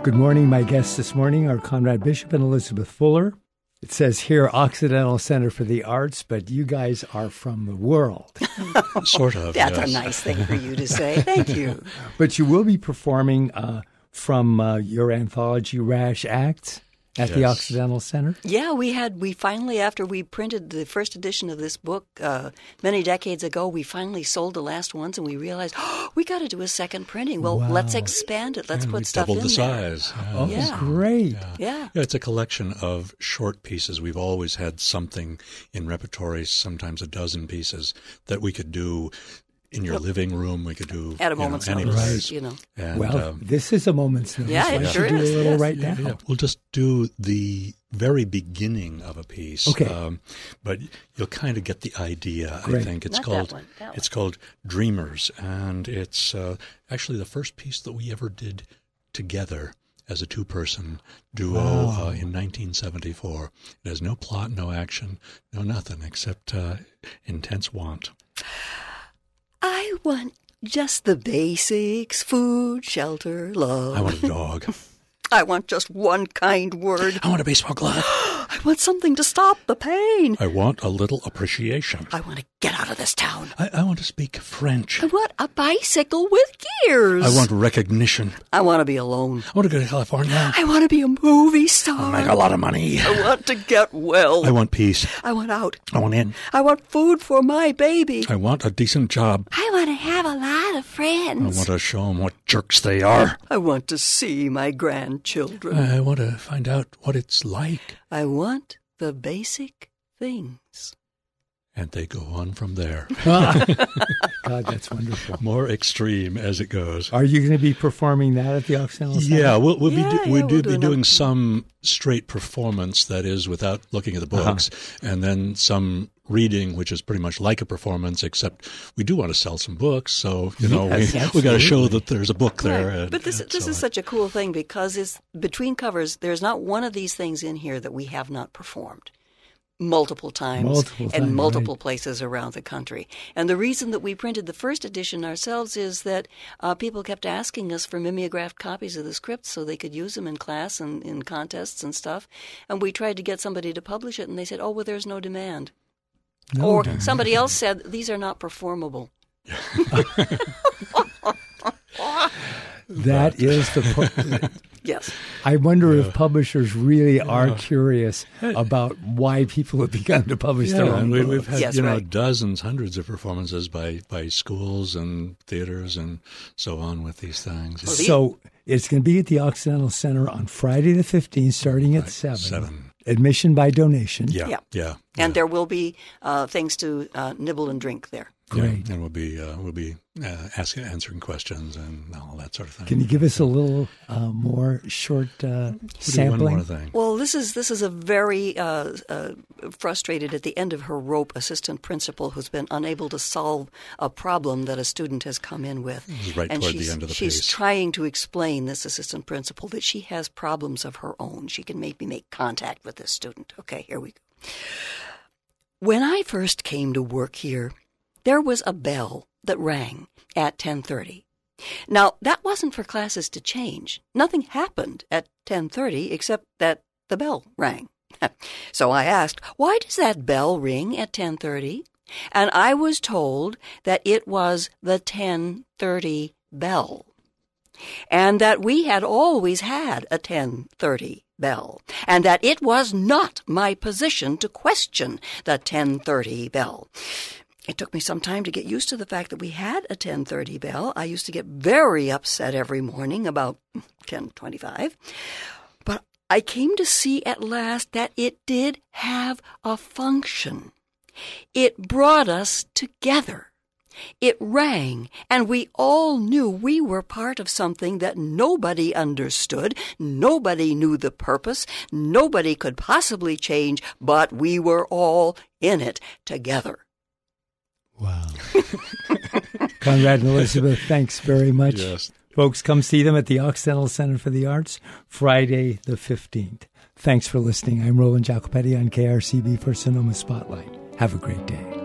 Good morning. My guests this morning are Conrad Bishop and Elizabeth Fuller. It says here Occidental Center for the Arts, but you guys are from the world. Sort of. That's yes. a nice thing for you to say. Thank you. But you will be performing from your anthology, Rash Acts, at the Occidental Center? Yeah, we finally, after we printed the first edition of this book many decades ago, we finally sold the last ones, and we realized, we got to do a second printing. Well, let's expand it. Let's put stuff in there. Doubled the size. Oh, Yeah. great. Yeah. It's a collection of short pieces. We've always had something in repertory, sometimes a dozen pieces, that we could do in your living room. We could do At a moment's any notice, place. Right. And, Well, this is a moment's notice. Yeah, Why it don't sure you do is. a little Yes. right now? yeah, we'll just do the very beginning of a piece. Okay. But you'll kind of get the idea, Great. I think. It's Not called that one, that one. It's called Dreamers, and it's actually the first piece that we ever did together as a two-person duo in 1974. It has no plot, no action, no nothing except intense want. I want just the basics: food, shelter, love. I want a dog. I want just one kind word. I want a baseball glove. I want something to stop the pain. I want a little appreciation. I want to get out of this town. I want to speak French. I want a bicycle with gears. I want recognition. I want to be alone. I want to go to California. I want to be a movie star. Make a lot of money. I want to get well. I want peace. I want out. I want in. I want food for my baby. I want a decent job. I want to have a lot of I friends. want to show them what jerks they are. I want to see my grandchildren. I want to find out what it's like. I want the basic things. And they go on from there. God, that's wonderful. More extreme as it goes. Are you going to be performing that at the Occidental Center? Yeah, we'll be we'll do doing another- some straight performance, that is, without looking at the books, and then some reading, which is pretty much like a performance, except we do want to sell some books, so Yes, we got to show absolutely. that there's a book there. Right. and- But this and is so on. such a cool thing, because it's between covers, there's not one of these things in here that we have not performed multiple times in multiple places around the country. And the reason that we printed the first edition ourselves is that people kept asking us for mimeographed copies of the scripts so they could use them in class and in contests and stuff. And we tried to get somebody to publish it, and they said, oh, well, there's no demand. Or somebody else said, these are not performable. That is the Yes. I wonder if publishers really are curious about why people have begun to publish their own and books. we've had Yes, right. dozens, hundreds of performances by schools and theaters and so on with these things. So it's going to be at the Occidental Center on Friday the 15th, starting at 7. Admission by donation. Yeah. And there will be things to nibble and drink there. Great. And we'll be answering questions and all that sort of thing. Can you give us a little more short sampling? One more thing. Well, this is a very frustrated, at the end of her rope, assistant principal who's been unable to solve a problem that a student has come in with. This is right and toward the end of the she's piece. trying to explain, this assistant principal, that she has problems of her own. She can maybe make contact with this student. Okay, here we go. When I first came to work here, there was a bell that rang at 10:30. Now, that wasn't for classes to change. Nothing happened at 10:30 except that the bell rang. So I asked, why does that bell ring at 10:30? And I was told that it was the 10:30 bell, and that we had always had a 10:30 bell, and that it was not my position to question the 10:30 bell. It took me some time to get used to the fact that we had a 10:30 bell. I used to get very upset every morning about 10:25. But I came to see at last that it did have a function. It brought us together. It rang, and we all knew we were part of something that nobody understood, nobody knew the purpose, nobody could possibly change, but we were all in it together. Wow. Conrad and Elizabeth, thanks very much. Yes. Folks, come see them at the Occidental Center for the Arts, Friday the 15th. Thanks for listening. I'm Roland Jacopetti on KRCB for Sonoma Spotlight. Have a great day.